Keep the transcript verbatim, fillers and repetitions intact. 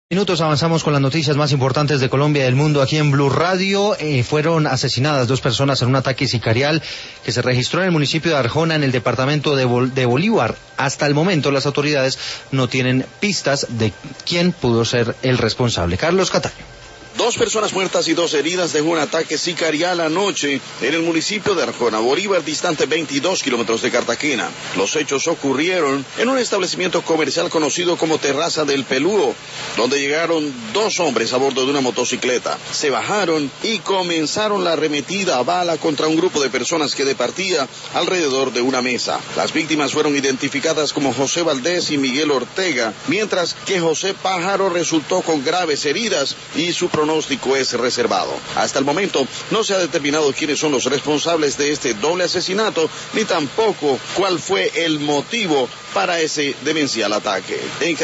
Minutos avanzamos con las noticias más importantes de Colombia y del mundo aquí en Blue Radio. Eh, fueron asesinadas dos personas en un ataque sicarial que se registró en el municipio de Arjona, en el departamento de, Bol de Bolívar. Hasta el momento las autoridades no tienen pistas de quién pudo ser el responsable. Carlos Cataño. Dos personas muertas y dos heridas dejó un ataque sicarial anoche en el municipio de Arjona, Bolívar, distante veintidós kilómetros de Cartagena. Los hechos ocurrieron en un establecimiento comercial conocido como Terraza del Pelúo, donde llegaron dos hombres a bordo de una motocicleta. Se bajaron y comenzaron la arremetida a bala contra un grupo de personas que departía alrededor de una mesa. Las víctimas fueron identificadas como José Valdés y Miguel Ortega, mientras que José Pájaro resultó con graves heridas y su pronóstico es reservado. Hasta el momento no se ha determinado quiénes son los responsables de este doble asesinato, ni tampoco cuál fue el motivo para ese demencial ataque. En